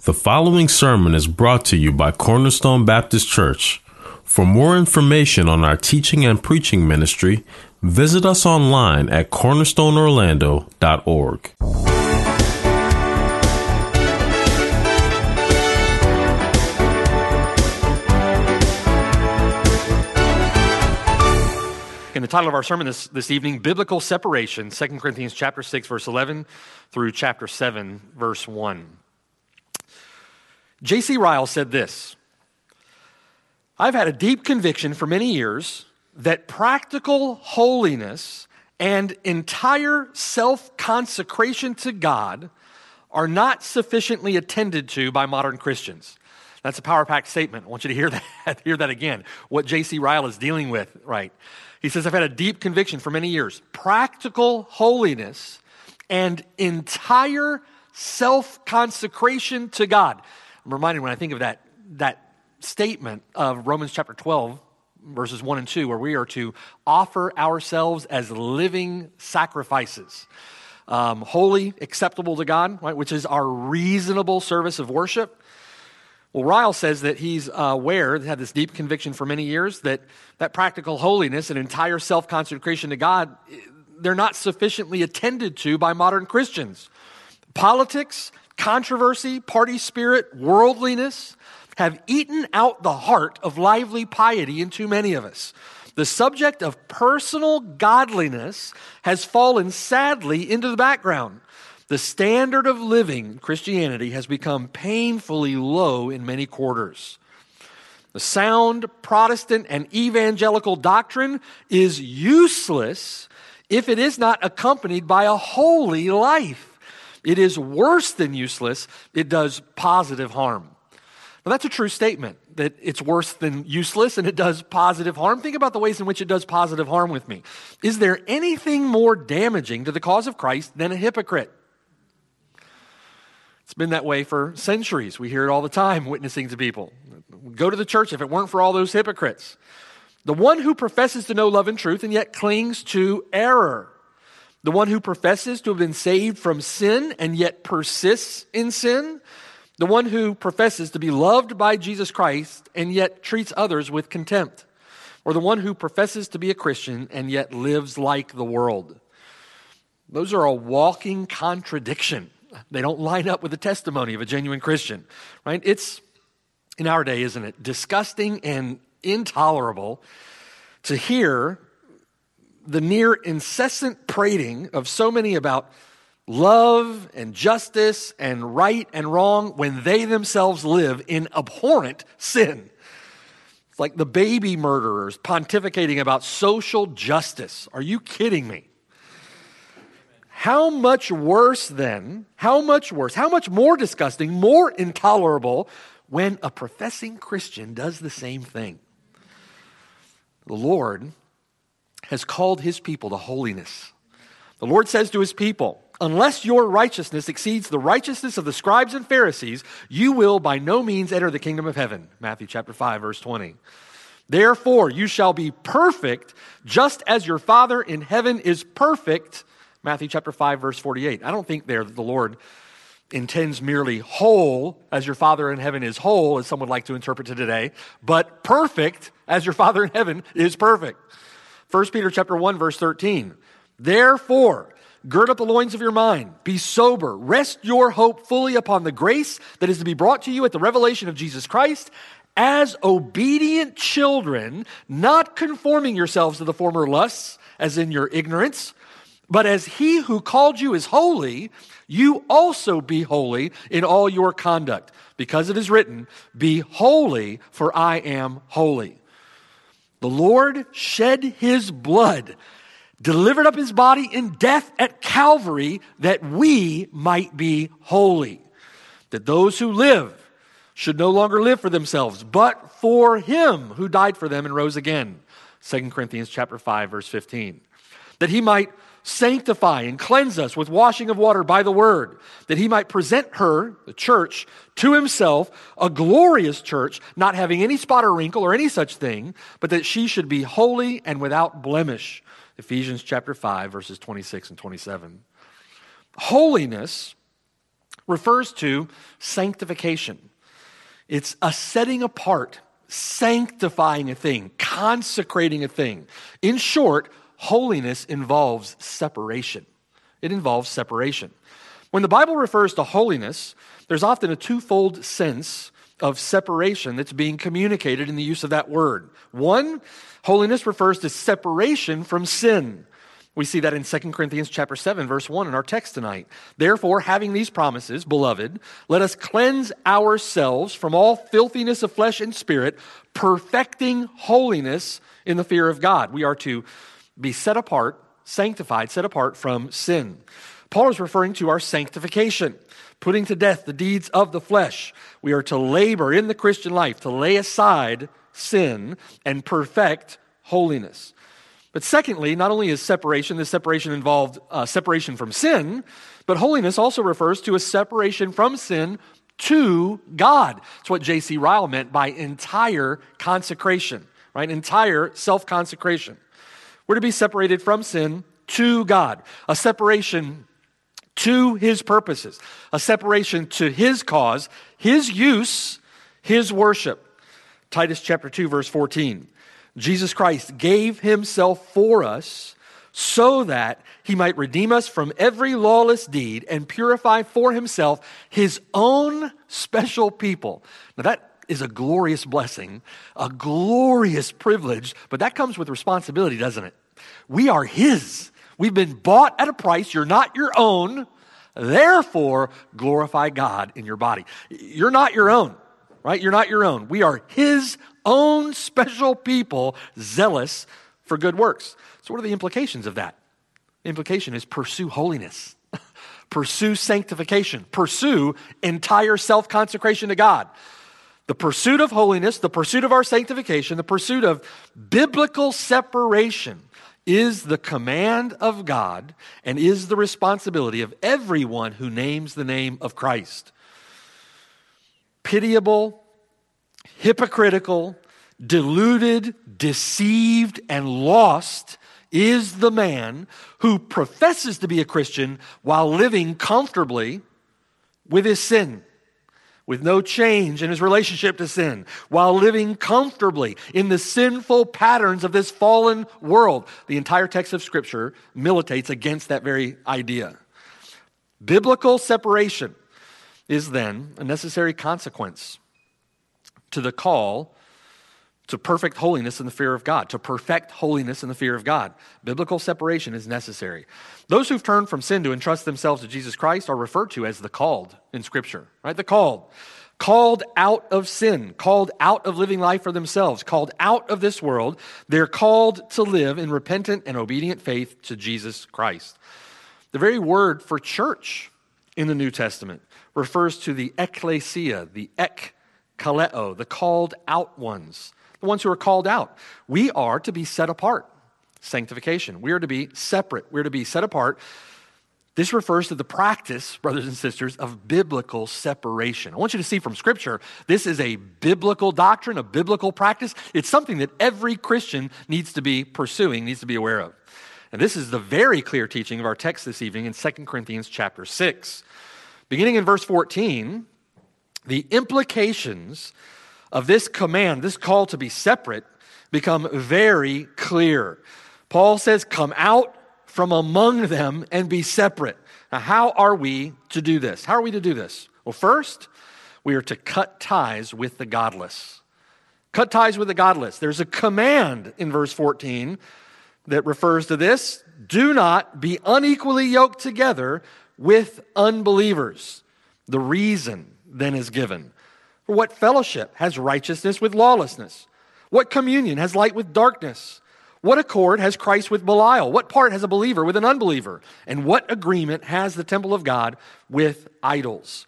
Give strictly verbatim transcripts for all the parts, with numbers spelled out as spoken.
The following sermon is brought to you by Cornerstone Baptist Church. For more information on our teaching and preaching ministry, visit us online at cornerstone orlando dot org. In the title of our sermon this, this evening, Biblical Separation, Second Corinthians chapter six, verse eleven through chapter seven, verse one. J C Ryle said this: I've had a deep conviction for many years that practical holiness and entire self-consecration to God are not sufficiently attended to by modern Christians. That's a power-packed statement. I want you to hear that, hear that again, what J C Ryle is dealing with, right? He says, I've had a deep conviction for many years. Practical holiness and entire self-consecration to God. I'm reminded when I think of that, that statement of Romans chapter twelve, verses one and two, where we are to offer ourselves as living sacrifices, um, holy, acceptable to God, right, which is our reasonable service of worship. Well, Ryle says that he's aware, had this deep conviction for many years, that that practical holiness and entire self-consecration to God, they're not sufficiently attended to by modern Christians. Politics, controversy, party spirit, worldliness have eaten out the heart of lively piety in too many of us. The subject of personal godliness has fallen sadly into the background. The standard of living in Christianity has become painfully low in many quarters. The sound Protestant and evangelical doctrine is useless if it is not accompanied by a holy life. It is worse than useless. It does positive harm. Now, that's a true statement, that it's worse than useless and it does positive harm. Think about the ways in which it does positive harm with me. Is there anything more damaging to the cause of Christ than a hypocrite? It's been that way for centuries. We hear it all the time, witnessing to people. Go to the church if it weren't for all those hypocrites. The one who professes to know love and truth and yet clings to error. The one who professes to have been saved from sin and yet persists in sin. The one who professes to be loved by Jesus Christ and yet treats others with contempt. Or the one who professes to be a Christian and yet lives like the world. Those are a walking contradiction. They don't line up with the testimony of a genuine Christian, right? It's, in our day, isn't it, disgusting and intolerable to hear the near incessant prating of so many about love and justice and right and wrong when they themselves live in abhorrent sin. It's like the baby murderers pontificating about social justice. Are you kidding me? How much worse then, how much worse, how much more disgusting, more intolerable when a professing Christian does the same thing? The Lord has called his people to holiness. The Lord says to his people, unless your righteousness exceeds the righteousness of the scribes and Pharisees, you will by no means enter the kingdom of heaven. Matthew chapter five, verse twenty. Therefore, you shall be perfect, just as your Father in heaven is perfect. Matthew chapter five, verse forty-eight. I don't think there that the Lord intends merely whole, as your Father in heaven is whole, as some would like to interpret it today, but perfect, as your Father in heaven is perfect. First Peter chapter one, verse thirteen. Therefore, gird up the loins of your mind, be sober, rest your hope fully upon the grace that is to be brought to you at the revelation of Jesus Christ, as obedient children, not conforming yourselves to the former lusts, as in your ignorance, but as he who called you is holy, you also be holy in all your conduct, because it is written, be holy, for I am holy. The Lord shed his blood, delivered up his body in death at Calvary, that we might be holy. That those who live should no longer live for themselves, but for him who died for them and rose again. Second Corinthians chapter five, verse fifteen. That he might sanctify and cleanse us with washing of water by the word, that he might present her, the church, to himself, a glorious church, not having any spot or wrinkle or any such thing, but that she should be holy and without blemish. Ephesians chapter five, verses twenty-six and twenty-seven. Holiness refers to sanctification. It's a setting apart, sanctifying a thing, consecrating a thing. In short, holiness involves separation. It involves separation. When the Bible refers to holiness, there's often a twofold sense of separation that's being communicated in the use of that word. One, holiness refers to separation from sin. We see that in Second Corinthians chapter seven, verse one in our text tonight. Therefore, having these promises, beloved, let us cleanse ourselves from all filthiness of flesh and spirit, perfecting holiness in the fear of God. We are to be set apart, sanctified, set apart from sin. Paul is referring to our sanctification, putting to death the deeds of the flesh. We are to labor in the Christian life, to lay aside sin and perfect holiness. But secondly, not only is separation, this separation involved uh, separation from sin, but holiness also refers to a separation from sin to God. That's what J C Ryle meant by entire consecration, right? Entire self-consecration. We're to be separated from sin to God, a separation to His purposes, a separation to His cause, His use, His worship. Titus chapter two, verse fourteen. Jesus Christ gave Himself for us so that He might redeem us from every lawless deed and purify for Himself His own special people. Now that is a glorious blessing, a glorious privilege, but that comes with responsibility, doesn't it? We are His. We've been bought at a price. You're not your own. Therefore, glorify God in your body. You're not your own, right? You're not your own. We are His own special people, zealous for good works. So what are the implications of that? The implication is pursue holiness. Pursue sanctification. Pursue entire self-consecration to God. The pursuit of holiness, the pursuit of our sanctification, the pursuit of biblical separation is the command of God and is the responsibility of everyone who names the name of Christ. Pitiable, hypocritical, deluded, deceived, and lost is the man who professes to be a Christian while living comfortably with his sin, with no change in his relationship to sin, while living comfortably in the sinful patterns of this fallen world. The entire text of Scripture militates against that very idea. Biblical separation is then a necessary consequence to the call to perfect holiness in the fear of God, to perfect holiness in the fear of God. Biblical separation is necessary. Those who've turned from sin to entrust themselves to Jesus Christ are referred to as the called in Scripture, right? The called. Called out of sin, called out of living life for themselves, called out of this world. They're called to live in repentant and obedient faith to Jesus Christ. The very word for church in the New Testament refers to the ecclesia, the ek kaleo, the called out ones. The ones who are called out. We are to be set apart. Sanctification. We are to be separate. We're to be set apart. This refers to the practice, brothers and sisters, of biblical separation. I want you to see from Scripture, this is a biblical doctrine, a biblical practice. It's something that every Christian needs to be pursuing, needs to be aware of. And this is the very clear teaching of our text this evening in Second Corinthians chapter six. Beginning in verse fourteen, the implications of this command, this call to be separate, become very clear. Paul says, come out from among them and be separate. Now, how are we to do this? How are we to do this? Well, first, we are to cut ties with the godless. Cut ties with the godless. There's a command in verse fourteen that refers to this. Do not be unequally yoked together with unbelievers. The reason then is given. For what fellowship has righteousness with lawlessness? What communion has light with darkness? What accord has Christ with Belial? What part has a believer with an unbeliever? And what agreement has the temple of God with idols?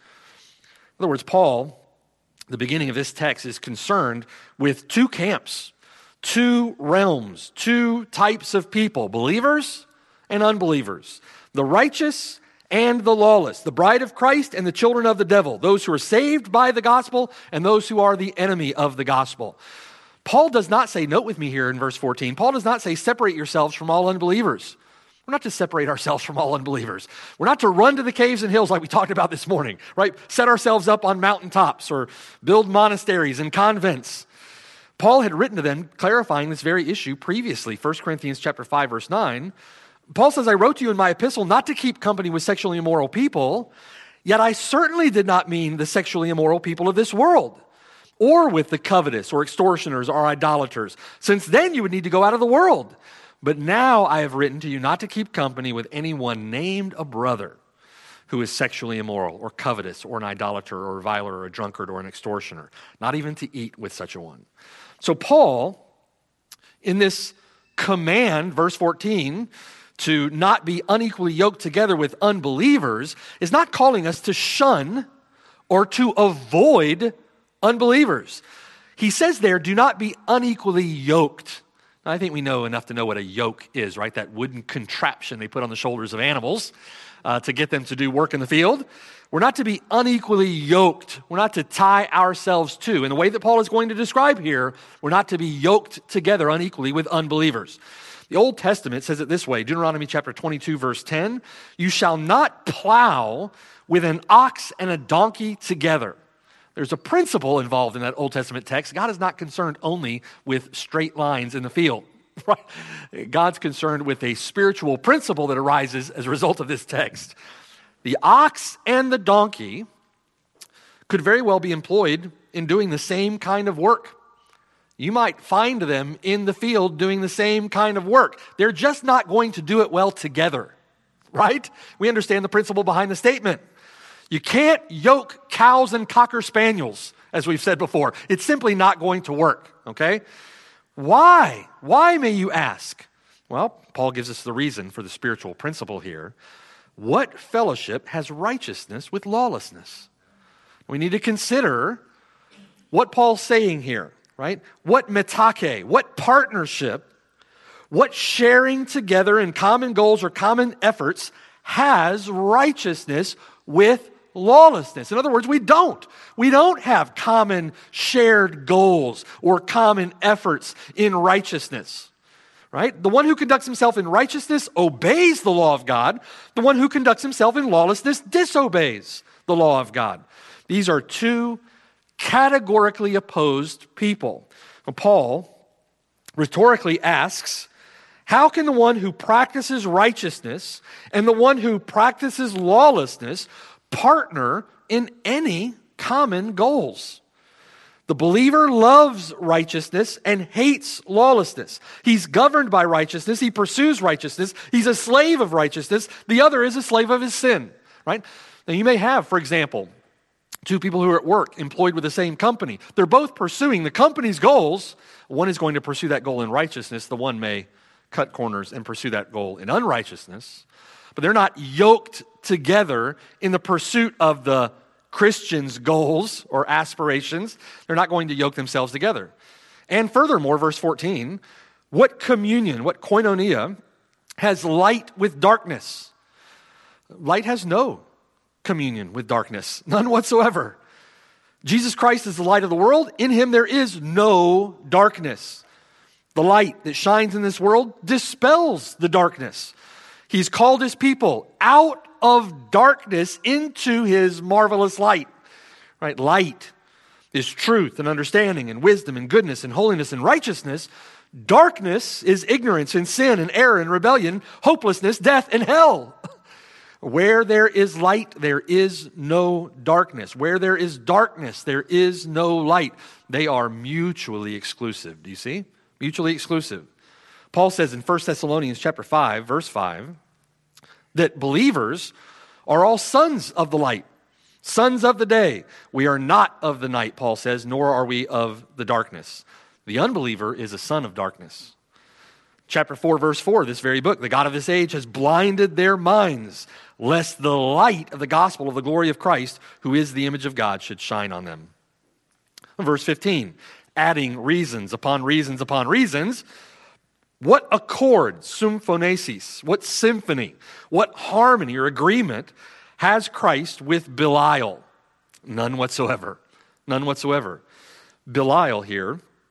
In other words, Paul, the beginning of this text, is concerned with two camps, two realms, two types of people, believers and unbelievers, the righteous and the lawless, the bride of Christ and the children of the devil, those who are saved by the gospel and those who are the enemy of the gospel. Paul does not say, note with me here in verse fourteen, Paul does not say separate yourselves from all unbelievers. We're not to separate ourselves from all unbelievers. We're not to run to the caves and hills like we talked about this morning, right? Set ourselves up on mountaintops or build monasteries and convents. Paul had written to them clarifying this very issue previously, First Corinthians chapter five, verse nine. Paul says, I wrote to you in my epistle not to keep company with sexually immoral people, yet I certainly did not mean the sexually immoral people of this world, or with the covetous or extortioners or idolaters, since then you would need to go out of the world. But now I have written to you not to keep company with anyone named a brother who is sexually immoral or covetous or an idolater or a reviler or a drunkard or an extortioner, not even to eat with such a one. So Paul, in this command, verse fourteen, to not be unequally yoked together with unbelievers, is not calling us to shun or to avoid unbelievers. He says there, do not be unequally yoked. Now, I think we know enough to know what a yoke is, right? That wooden contraption they put on the shoulders of animals uh, to get them to do work in the field. We're not to be unequally yoked. We're not to tie ourselves to. In the way that Paul is going to describe here, we're not to be yoked together unequally with unbelievers. The Old Testament says it this way, Deuteronomy chapter twenty-two, verse ten, you shall not plow with an ox and a donkey together. There's a principle involved in that Old Testament text. God is not concerned only with straight lines in the field, right? God's concerned with a spiritual principle that arises as a result of this text. The ox and the donkey could very well be employed in doing the same kind of work. You might find them in the field doing the same kind of work. They're just not going to do it well together, right? We understand the principle behind the statement. You can't yoke cows and cocker spaniels, as we've said before. It's simply not going to work, okay? Why? Why, may you ask? Well, Paul gives us the reason for the spiritual principle here. What fellowship has righteousness with lawlessness? We need to consider what Paul's saying here, right? What metake, what partnership, what sharing together in common goals or common efforts has righteousness with lawlessness. In other words, we don't. We don't have common shared goals or common efforts in righteousness, right? The one who conducts himself in righteousness obeys the law of God. The one who conducts himself in lawlessness disobeys the law of God. These are two categorically opposed people. Now, Paul rhetorically asks, how can the one who practices righteousness and the one who practices lawlessness partner in any common goals? The believer loves righteousness and hates lawlessness. He's governed by righteousness. He pursues righteousness. He's a slave of righteousness. The other is a slave of his sin, right? Now, you may have, for example, two people who are at work employed with the same company. They're both pursuing the company's goals. One is going to pursue that goal in righteousness. The one may cut corners and pursue that goal in unrighteousness. But they're not yoked together in the pursuit of the Christian's goals or aspirations. They're not going to yoke themselves together. And furthermore, verse fourteen, what communion, what koinonia has light with darkness? Light has no communion with darkness, none whatsoever. Jesus Christ is the light of the world. In him there is no darkness. The light that shines in this world dispels the darkness. He's called his people out of darkness into his marvelous light. Right? Light is truth and understanding and wisdom and goodness and holiness and righteousness. Darkness is ignorance and sin and error and rebellion, hopelessness, death, and hell. Where there is light, there is no darkness. Where there is darkness, there is no light. They are mutually exclusive. Do you see? Mutually exclusive. Paul says in First Thessalonians chapter five, verse five, that believers are all sons of the light, sons of the day. We are not of the night, Paul says, nor are we of the darkness. The unbeliever is a son of darkness. Chapter four, verse four, this very book, the God of this age has blinded their minds, lest the light of the gospel of the glory of Christ, who is the image of God, should shine on them. Verse fifteen, adding reasons upon reasons upon reasons. What accord, symphonesis, what symphony, what harmony or agreement has Christ with Belial? None whatsoever. None whatsoever. Belial here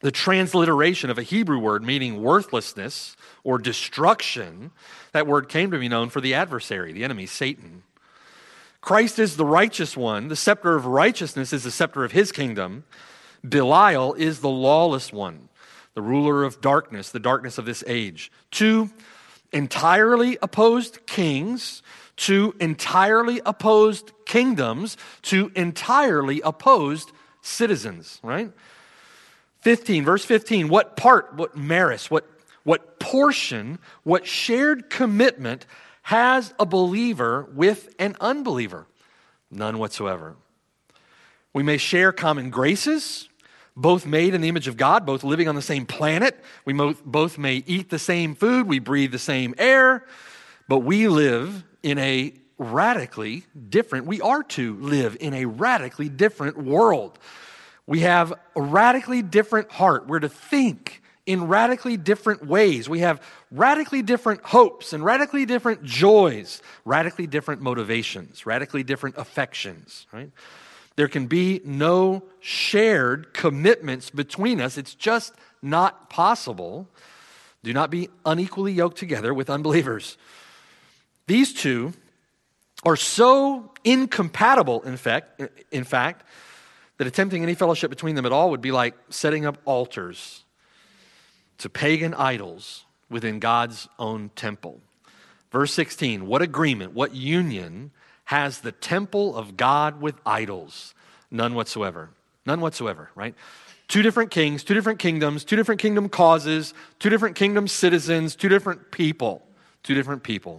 the transliteration of a Hebrew word meaning worthlessness or destruction. That word came to be known for the adversary, the enemy, Satan. Christ is the righteous one. The scepter of righteousness is the scepter of his kingdom. Belial is the lawless one, the ruler of darkness, the darkness of this age. Two entirely opposed kings, two entirely opposed kingdoms, two entirely opposed citizens, right? fifteen, verse fifteen, what part, what meris, what, what portion, what shared commitment has a believer with an unbeliever? None whatsoever. We may share common graces, both made in the image of God, both living on the same planet. We mo- both may eat the same food, we breathe the same air, but we live in a radically different, we are to live in a radically different world. We have a radically different heart. We're to think in radically different ways. We have radically different hopes and radically different joys, radically different motivations, radically different affections, right? There can be no shared commitments between us. It's just not possible. Do not be unequally yoked together with unbelievers. These two are so incompatible, in fact, in fact, that attempting any fellowship between them at all would be like setting up altars to pagan idols within God's own temple. Verse sixteen, what agreement, what union has the temple of God with idols? None whatsoever. None whatsoever, right? Two different kings, two different kingdoms, two different kingdom causes, two different kingdom citizens, two different people, two different people.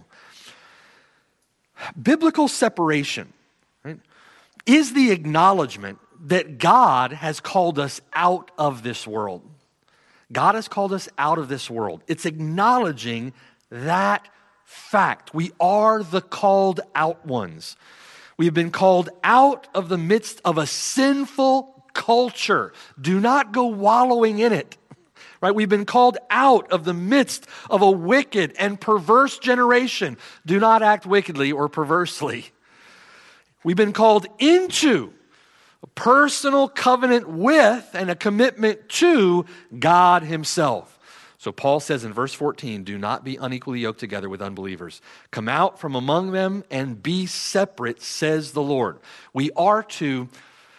Biblical separation, right, is the acknowledgement that God has called us out of this world. God has called us out of this world. It's acknowledging that fact. We are the called out ones. We have been called out of the midst of a sinful culture. Do not go wallowing in it. Right? We've been called out of the midst of a wicked and perverse generation. Do not act wickedly or perversely. We've been called into a personal covenant with and a commitment to God himself. So Paul says in verse fourteen, do not be unequally yoked together with unbelievers. Come out from among them and be separate, says the Lord. We are to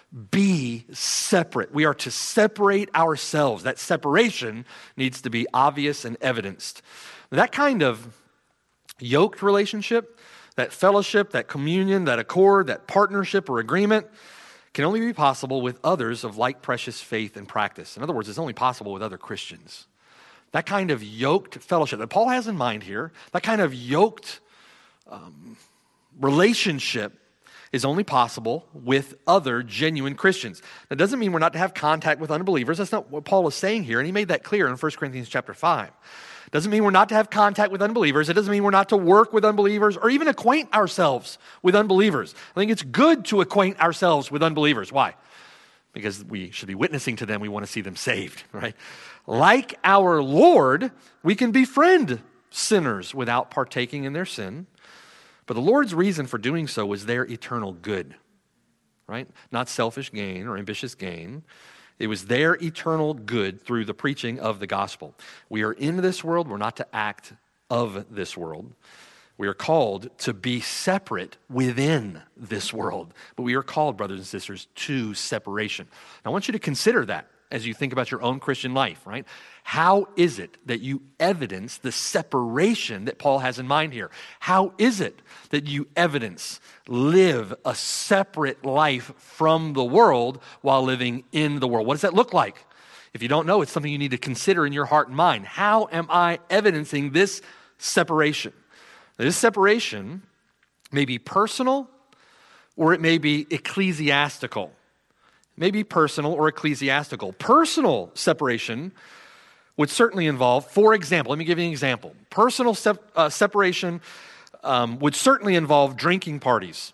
be separate. We are to separate ourselves. That separation needs to be obvious and evidenced. That kind of yoked relationship, that fellowship, that communion, that accord, that partnership or agreement can only be possible with others of like precious faith and practice. In other words, it's only possible with other Christians. That kind of yoked fellowship that Paul has in mind here, that kind of yoked um, relationship is only possible with other genuine Christians. That doesn't mean we're not to have contact with unbelievers. That's not what Paul is saying here, and he made that clear in First Corinthians chapter five. Doesn't mean we're not to have contact with unbelievers. It doesn't mean we're not to work with unbelievers or even acquaint ourselves with unbelievers. I think it's good to acquaint ourselves with unbelievers. Why? Because we should be witnessing to them. We want to see them saved, right? Like our Lord, we can befriend sinners without partaking in their sin. But the Lord's reason for doing so was their eternal good, right? Not selfish gain or ambitious gain. It was their eternal good through the preaching of the gospel. We are in this world. We're not to act of this world. We are called to be separate within this world. But we are called, brothers and sisters, to separation. Now, I want you to consider that as you think about your own Christian life, right? How is it that you evidence the separation that Paul has in mind here? How is it that you evidence, live a separate life from the world while living in the world? What does that look like? If you don't know, it's something you need to consider in your heart and mind. How am I evidencing this separation? Now, this separation may be personal or it may be ecclesiastical. May be personal or ecclesiastical. Personal separation would certainly involve, for example, let me give you an example. Personal sep- uh, separation um, would certainly involve drinking parties.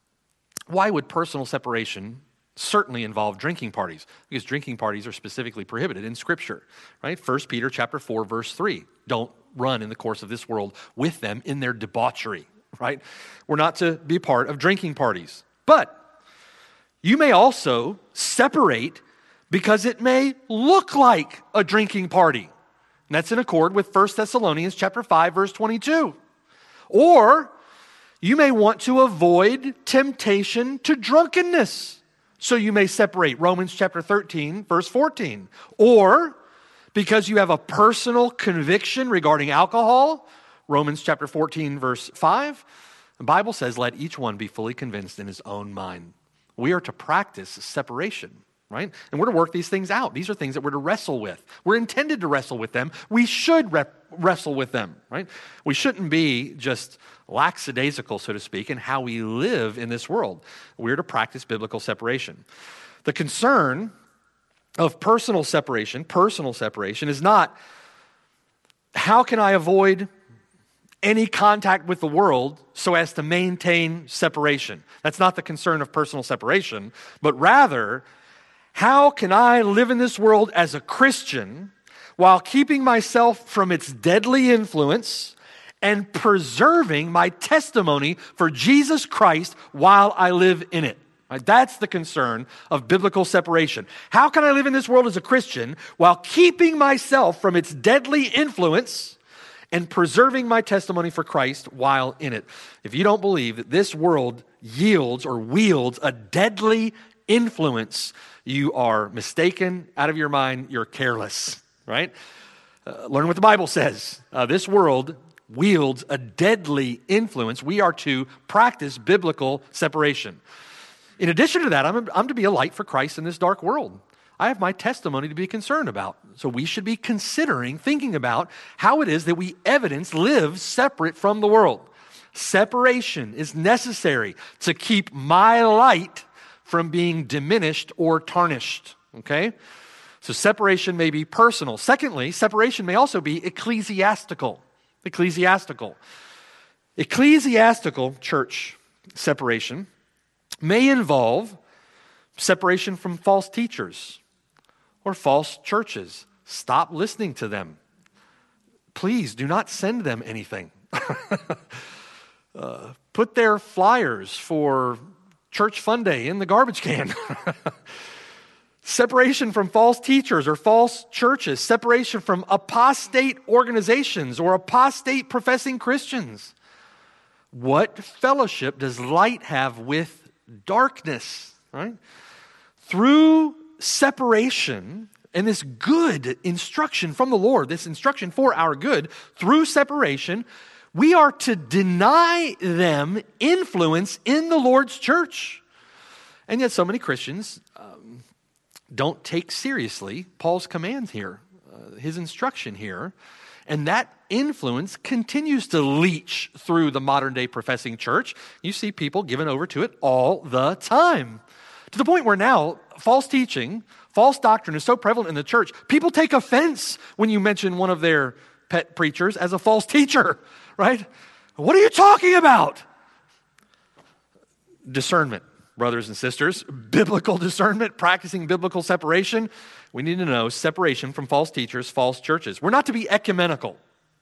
Why would personal separation certainly involve drinking parties? Because drinking parties are specifically prohibited in Scripture, right? First Peter chapter four, verse three. Don't run in the course of this world with them in their debauchery, right? We're not to be part of drinking parties. But you may also separate because it may look like a drinking party. And that's in accord with First Thessalonians chapter five, verse twenty-two. Or you may want to avoid temptation to drunkenness, so you may separate. Romans chapter thirteen, verse fourteen. Or because you have a personal conviction regarding alcohol, Romans chapter fourteen, verse five. The Bible says, let each one be fully convinced in his own mind. We are to practice separation, right? And we're to work these things out. These are things that we're to wrestle with. We're intended to wrestle with them. We should rep- wrestle with them, right? We shouldn't be just lackadaisical, so to speak, in how we live in this world. We're to practice biblical separation. The concern of personal separation, personal separation, is not how can I avoid any contact with the world so as to maintain separation. That's not the concern of personal separation, but rather, how can I live in this world as a Christian while keeping myself from its deadly influence and preserving my testimony for Jesus Christ while I live in it? Right? That's the concern of biblical separation. How can I live in this world as a Christian while keeping myself from its deadly influence and preserving my testimony for Christ while in it? If you don't believe that this world yields or wields a deadly influence, you are mistaken, out of your mind, you're careless, right? Uh, learn what the Bible says. Uh, this world wields a deadly influence. We are to practice biblical separation. In addition to that, I'm, I'm to be a light for Christ in this dark world. I have my testimony to be concerned about. So we should be considering, thinking about how it is that we evidence live separate from the world. Separation is necessary to keep my light from being diminished or tarnished, okay? So separation may be personal. Secondly, separation may also be ecclesiastical. Ecclesiastical. Ecclesiastical church separation may involve separation from false teachers or false churches. Stop listening to them. Please do not send them anything. uh, put their flyers for Church Fun Day in the garbage can. Separation from false teachers or false churches. Separation from apostate organizations or apostate professing Christians. What fellowship does light have with darkness, right? Through separation and this good instruction from the Lord, this instruction for our good, through separation, we are to deny them influence in the Lord's church. And yet so many Christians um, don't take seriously Paul's command here, uh, his instruction here, and that influence continues to leach through the modern day professing church. You see people given over to it all the time, to the point where now false teaching, false doctrine is so prevalent in the church, people take offense when you mention one of their pet preachers as a false teacher, right? What are you talking about? Discernment, brothers and sisters, biblical discernment, practicing biblical separation. We need to know separation from false teachers, false churches. We're not to be ecumenical.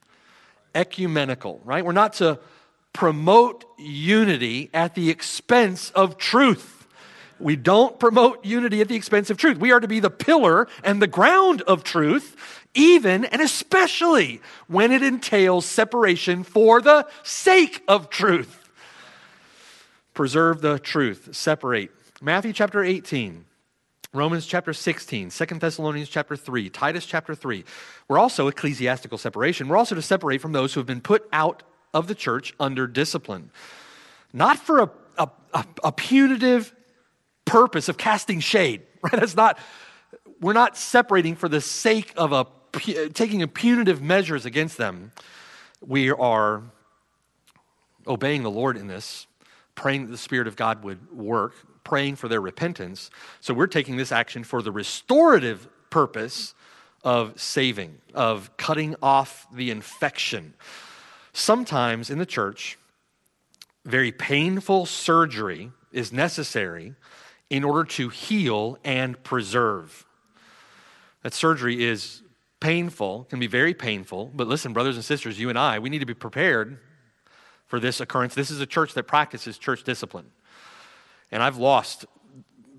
Ecumenical, right? We're not to promote unity at the expense of truth. We don't promote unity at the expense of truth. We are to be the pillar and the ground of truth, even and especially when it entails separation for the sake of truth. Preserve the truth. Separate. Matthew chapter eighteen, Romans chapter sixteen, Second Thessalonians chapter three, Titus chapter three. We're also ecclesiastical separation. We're also to separate from those who have been put out of the church under discipline. Not for a, a, a, a punitive purpose of casting shade, right? That's not, we're not separating for the sake of a taking a punitive measures against them. We are obeying the Lord in this, praying that the Spirit of God would work, praying for their repentance. So we're taking this action for the restorative purpose of saving, of cutting off the infection. Sometimes in the church, very painful surgery is necessary in order to heal and preserve. That surgery is painful, can be very painful, but listen, brothers and sisters, you and I, we need to be prepared for this occurrence. This is a church that practices church discipline. And I've lost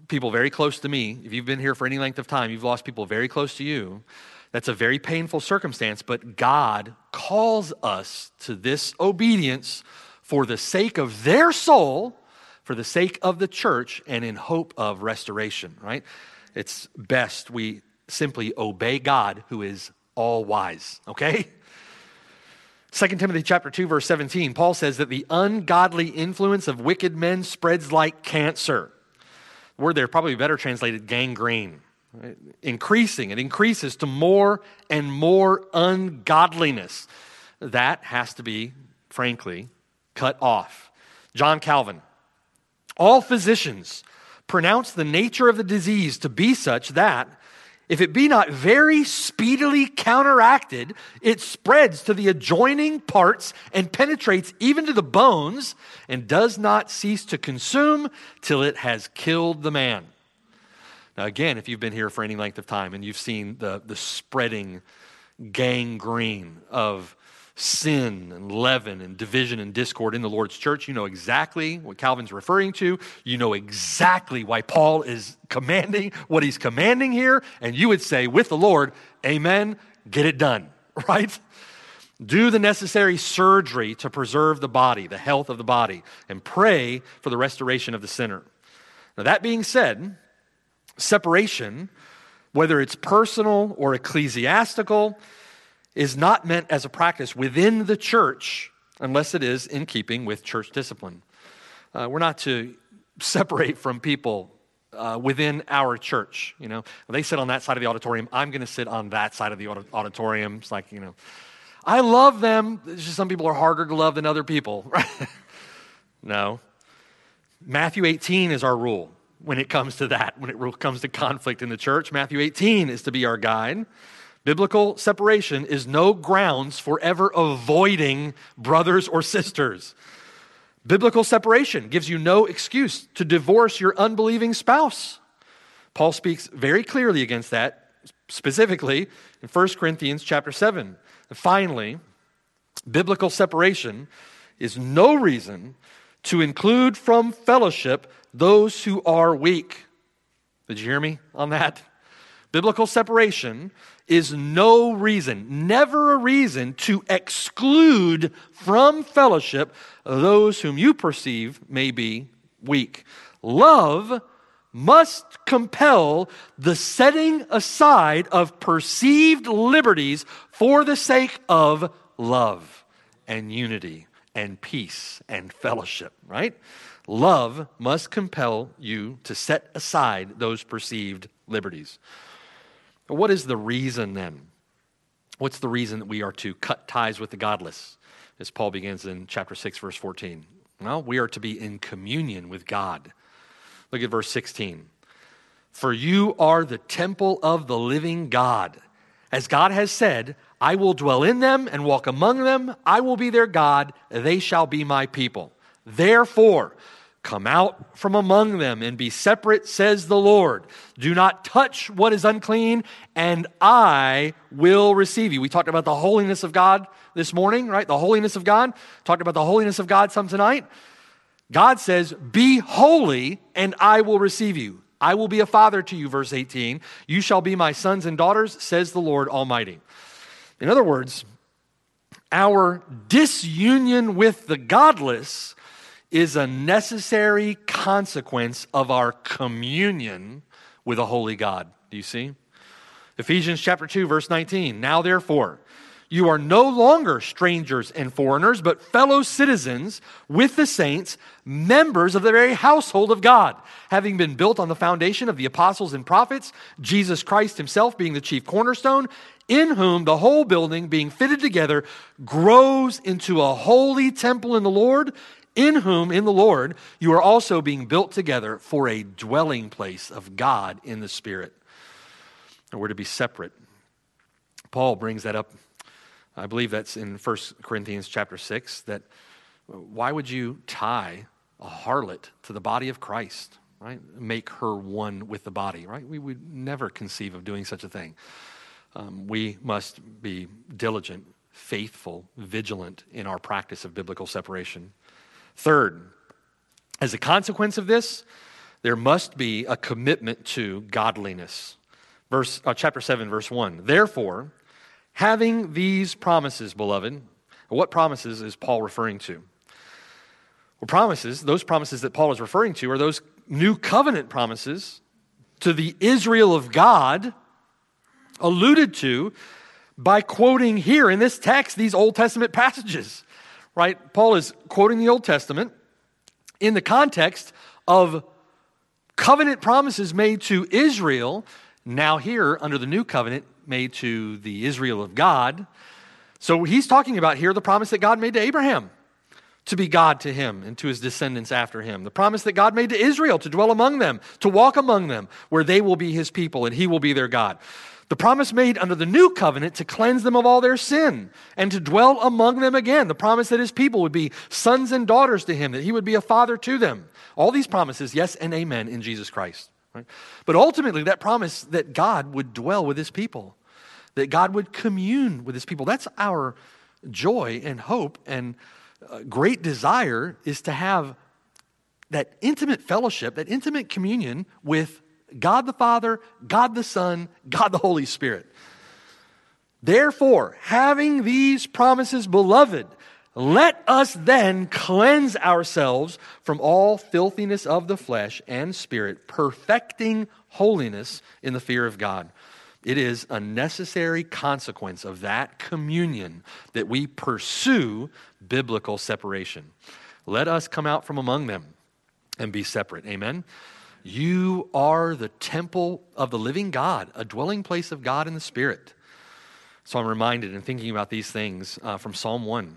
people very close to me. If you've been here for any length of time, you've lost people very close to you. That's a very painful circumstance, but God calls us to this obedience for the sake of their soul, for the sake of the church, and in hope of restoration, right? It's best we simply obey God, who is all wise, okay? Second Timothy chapter two, verse seventeen, Paul says that the ungodly influence of wicked men spreads like cancer. The word there probably better translated gangrene. Right? Increasing, it increases to more and more ungodliness. That has to be, frankly, cut off. John Calvin, all physicians pronounce the nature of the disease to be such that if it be not very speedily counteracted, it spreads to the adjoining parts and penetrates even to the bones and does not cease to consume till it has killed the man. Now again, if you've been here for any length of time and you've seen the, the spreading gangrene of sin and leaven and division and discord in the Lord's church, you know exactly what Calvin's referring to. You know exactly why Paul is commanding what he's commanding here. And you would say with the Lord, amen, get it done, right? Do the necessary surgery to preserve the body, the health of the body, and pray for the restoration of the sinner. Now that being said, separation, whether it's personal or ecclesiastical, is not meant as a practice within the church unless it is in keeping with church discipline. Uh, we're not to separate from people uh, within our church. You know, they sit on that side of the auditorium. I'm going to sit on that side of the aud- auditorium. It's like, you know, I love them. It's just some people are harder to love than other people. Right? No. Matthew eighteen is our rule when it comes to that, when it comes to conflict in the church. Matthew eighteen is to be our guide. Biblical separation is no grounds for ever avoiding brothers or sisters. Biblical separation gives you no excuse to divorce your unbelieving spouse. Paul speaks very clearly against that, specifically in First Corinthians chapter seven. And finally, biblical separation is no reason to include from fellowship those who are weak. Did you hear me on that? Biblical separation is no reason, never a reason to exclude from fellowship those whom you perceive may be weak. Love must compel the setting aside of perceived liberties for the sake of love and unity and peace and fellowship, right? Love must compel you to set aside those perceived liberties. What is the reason then? What's the reason that we are to cut ties with the godless? As Paul begins in chapter six, verse fourteen. Well, we are to be in communion with God. Look at verse sixteen. For you are the temple of the living God. As God has said, I will dwell in them and walk among them. I will be their God. They shall be my people. Therefore, come out from among them and be separate, says the Lord. Do not touch what is unclean, and I will receive you. We talked about the holiness of God this morning, right? The holiness of God. Talked about the holiness of God some tonight. God says, be holy, and I will receive you. I will be a father to you, verse eighteen. You shall be my sons and daughters, says the Lord Almighty. In other words, our disunion with the godless is a necessary consequence of our communion with a holy God. Do you see? Ephesians chapter two, verse nineteen. Now therefore, you are no longer strangers and foreigners, but fellow citizens with the saints, members of the very household of God, having been built on the foundation of the apostles and prophets, Jesus Christ himself being the chief cornerstone, in whom the whole building being fitted together grows into a holy temple in the Lord, in whom, in the Lord, you are also being built together for a dwelling place of God in the Spirit. And we're to be separate. Paul brings that up. I believe that's in First Corinthians chapter six, that why would you tie a harlot to the body of Christ, right? Make her one with the body, right? We would never conceive of doing such a thing. Um, we must be diligent, faithful, vigilant in our practice of biblical separation. Third, as a consequence of this, there must be a commitment to godliness. Verse, uh, chapter seven, verse one. Therefore, having these promises, beloved, what promises is Paul referring to? Well, promises, those promises that Paul is referring to are those new covenant promises to the Israel of God, alluded to by quoting here in this text these Old Testament passages, right? Paul is quoting the Old Testament in the context of covenant promises made to Israel, now here under the new covenant made to the Israel of God. So he's talking about here the promise that God made to Abraham to be God to him and to his descendants after him. The promise that God made to Israel to dwell among them, to walk among them, where they will be his people and he will be their God. The promise made under the new covenant to cleanse them of all their sin and to dwell among them again. The promise that his people would be sons and daughters to him, that he would be a father to them. All these promises, yes and amen in Jesus Christ. Right? But ultimately, that promise that God would dwell with his people, that God would commune with his people. That's our joy and hope and uh, great desire, is to have that intimate fellowship, that intimate communion with God the Father, God the Son, God the Holy Spirit. Therefore, having these promises, beloved, let us then cleanse ourselves from all filthiness of the flesh and spirit, perfecting holiness in the fear of God. It is a necessary consequence of that communion that we pursue biblical separation. Let us come out from among them and be separate. Amen? You are the temple of the living God, a dwelling place of God in the Spirit. So I'm reminded in thinking about these things uh, from Psalm one.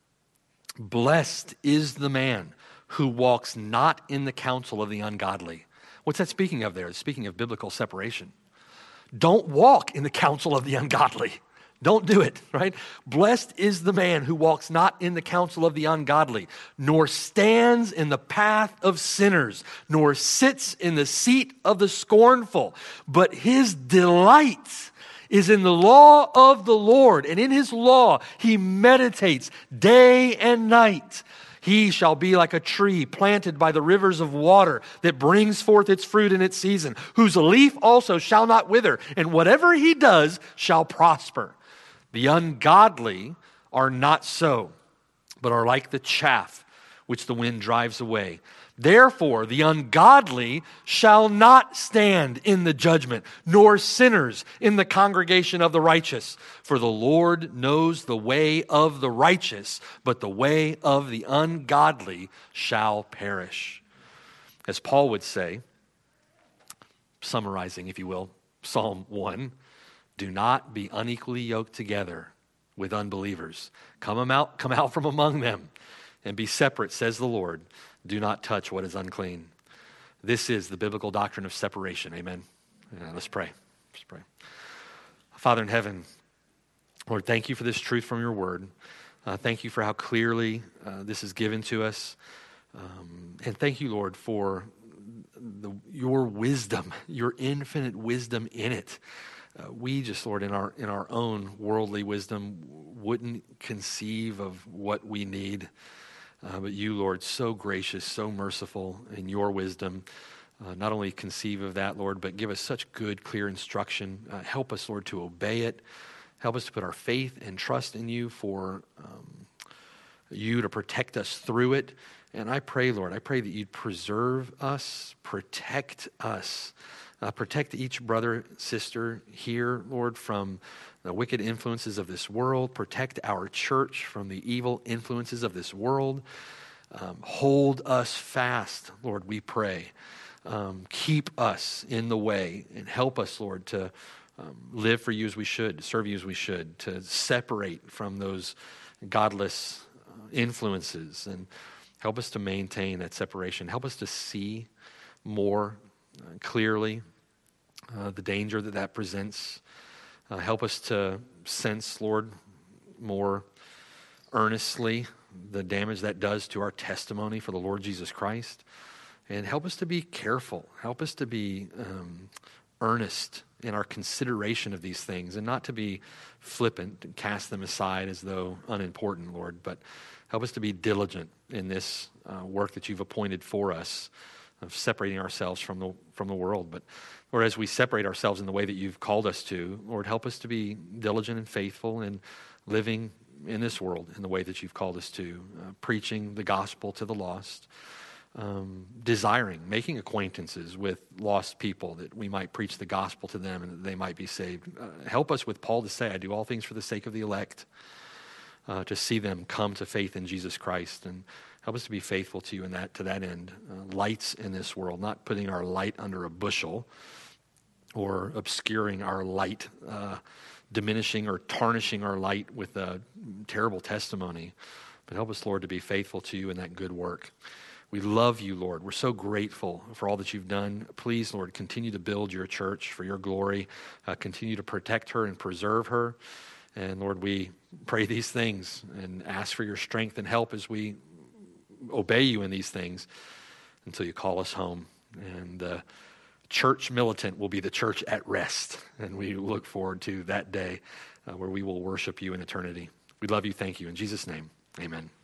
Blessed is the man who walks not in the counsel of the ungodly. What's that speaking of there? It's speaking of biblical separation. Don't walk in the counsel of the ungodly. Don't do it, right? Blessed is the man who walks not in the counsel of the ungodly, nor stands in the path of sinners, nor sits in the seat of the scornful. But his delight is in the law of the Lord, and in his law he meditates day and night. He shall be like a tree planted by the rivers of water that brings forth its fruit in its season, whose leaf also shall not wither, and whatever he does shall prosper. The ungodly are not so, but are like the chaff which the wind drives away. Therefore, the ungodly shall not stand in the judgment, nor sinners in the congregation of the righteous. For the Lord knows the way of the righteous, but the way of the ungodly shall perish. As Paul would say, summarizing, if you will, Psalm one, do not be unequally yoked together with unbelievers. Come out, come out from among them and be separate, says the Lord. Do not touch what is unclean. This is the biblical doctrine of separation. Amen. Yeah, let's pray. Let's pray. Father in heaven, Lord, thank you for this truth from your word. Uh, thank you for how clearly uh, this is given to us. Um, and thank you, Lord, for the, your wisdom, your infinite wisdom in it. Uh, we just, Lord, in our in our own worldly wisdom, wouldn't conceive of what we need. Uh, but you, Lord, so gracious, so merciful in your wisdom, uh, not only conceive of that, Lord, but give us such good, clear instruction. Uh, help us, Lord, to obey it. Help us to put our faith and trust in you for um, you to protect us through it. And I pray, Lord, I pray that you'd preserve us, protect us, uh, protect each brother, sister here, Lord, from the wicked influences of this world. Protect our church from the evil influences of this world. Um, hold us fast, Lord, we pray. Um, keep us in the way and help us, Lord, to um, live for you as we should, to serve you as we should, to separate from those godless uh, influences, and help us to maintain that separation. Help us to see more uh, clearly uh, the danger that that presents. Uh, help us to sense, Lord, more earnestly the damage that does to our testimony for the Lord Jesus Christ. And help us to be careful. Help us to be um, earnest in our consideration of these things, and not to be flippant and cast them aside as though unimportant, Lord. But help us to be diligent in this uh, work that you've appointed for us of separating ourselves from the from the world. But Lord, as we separate ourselves in the way that you've called us to, Lord, help us to be diligent and faithful in living in this world in the way that you've called us to, uh, preaching the gospel to the lost, um, desiring, making acquaintances with lost people that we might preach the gospel to them and that they might be saved. Uh, help us with Paul to say, I do all things for the sake of the elect, uh, to see them come to faith in Jesus Christ, and help us to be faithful to you in that, to that end. Uh, lights in this world, not putting our light under a bushel or obscuring our light, uh, diminishing or tarnishing our light with a terrible testimony. But help us, Lord, to be faithful to you in that good work. We love you, Lord. We're so grateful for all that you've done. Please, Lord, continue to build your church for your glory. Uh, continue to protect her and preserve her. And Lord, we pray these things and ask for your strength and help as we obey you in these things until you call us home. And uh, church militant will be the church at rest. And we look forward to that day uh, where we will worship you in eternity. We love you. Thank you. In Jesus' name, amen.